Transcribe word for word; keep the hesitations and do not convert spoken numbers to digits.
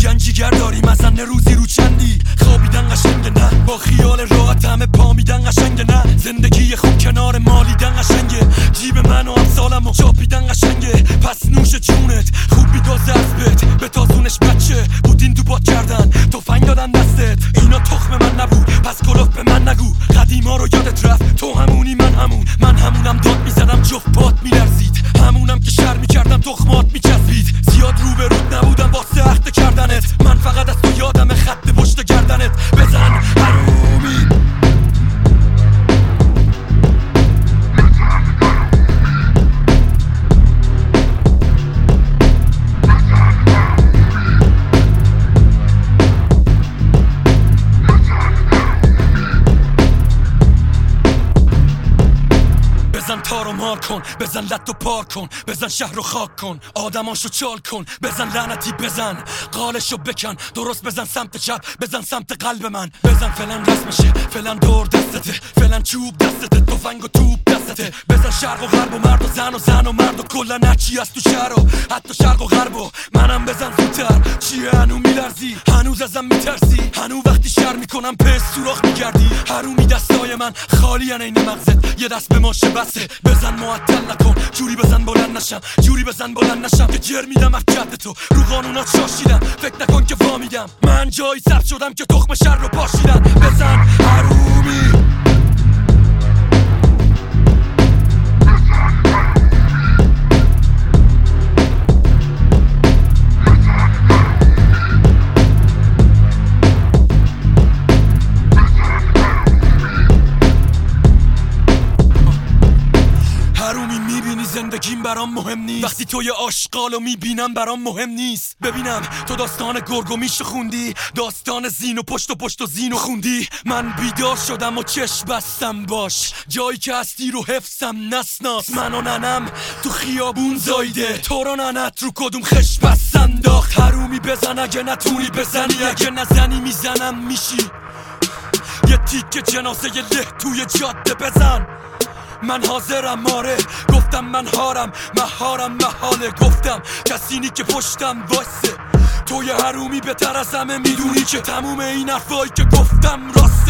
میگن جیگر داری مزن روزی رو چندی، خوابیدن قشنگه نه، با خیال راحت همه پا میدن قشنگه نه، زندگی خوب کنار مالیدن قشنگه، جیب من و امثالمو چاپیدن قشنگه. پس نوش جونت خوب میدازه از بت، به تازونش بچه بودین تو باد کردن تفنگ دادن دستت، اینا تخم من نبود پس کلوف به من نگو، قدیما رو یادت رفت تو همونی من همون، من همونم داد میزدم جفت پات میلرزید، همونم که شر میکردم تخمات میچسبید، زیاد رو به رود نبودم واسه عهد کردنت، من فقط از تو یادم خط پشت گردنت، بزن حرومی بزن تارو مار کن، بزن لط و پار کن، بزن شهر رو خاک کن، آدماشو چال کن، بزن لعنتی بزن قالشو بکن، درست بزن سمت چپ، بزن سمت قلب من، بزن فلان رسمشه، فلان دور دستته، فلان چوب دستته، تفنگ و توپ دستته، بزن شرق و غرب و مرد و زن و زن و مرد و کلا هرچی از تو شهر و حتی شرق و غرب و منم بزن زودتر. چیه هنو میلرزی؟ هنوز ازم میترسی؟ هنو وقتی شر میکنم پس سوراخ میگردی؟ حرومی دستای من خالی ان این مغزت، یه دست به ماشه بسه، بزن معطل نکن، جوری بزن بلند نشم، جوری بزن بلند نشم که جر میدم از جد تو، رو قانونات شاشیدم، فکر نکن که وامیدم، من جایی ثبت شدم که تخم شر رو پاشیدن، بزن حرومی حرومی میبینی زندگیم برام مهم نیست، وقتی توی آشغالو میبینم برام مهم نیست، ببینم تو داستان گرگ و میش خوندی، داستان زین و پشت و پشت و زین و خوندی، من بیدار شدم و چشم بستم باش، جایی که هستی رو حفظم نسناس، من و ننم تو خیابون زایده، تو رو ننت رو کدوم خش بس انداخت، حرومی بزن اگه نتونی بزنی، اگه نزنی میزنم میشی یه تیک جنازه له توی جاده، بزن من حاضرم، آره گفتم من هارم، مهارم محاله، گفتم کسی نی که پشتم واسه، توی حرومی بهتر از همه میدونی که تموم این حرفایی که گفتم راسته.